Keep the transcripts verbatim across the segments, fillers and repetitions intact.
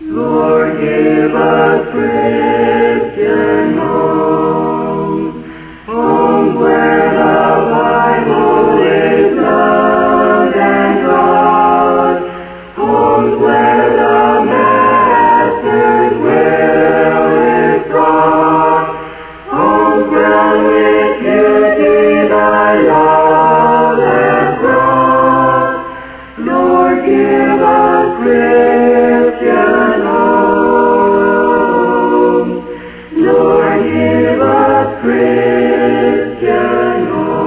Lord, give us Christian homes, homes where the Bible is loved and taught, homes where the Master's will is taught, homes round which beauty thy love has brought. Lord, give us Christian homes. Lord, give us Christian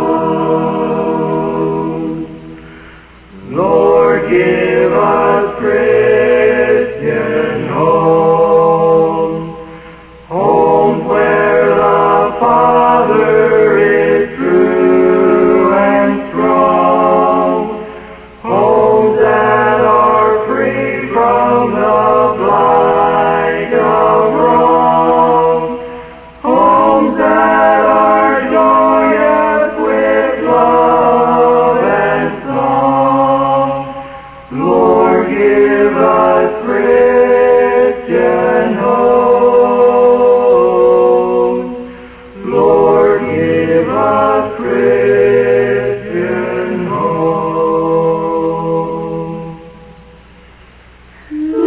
homes. Lord, give us Christian homes. Homes where the Father is true and strong. Homes that are free from the blight of wrong. Homes that are joyous with love and song. Lord, give us Christian homes. Lord, give us Christian homes.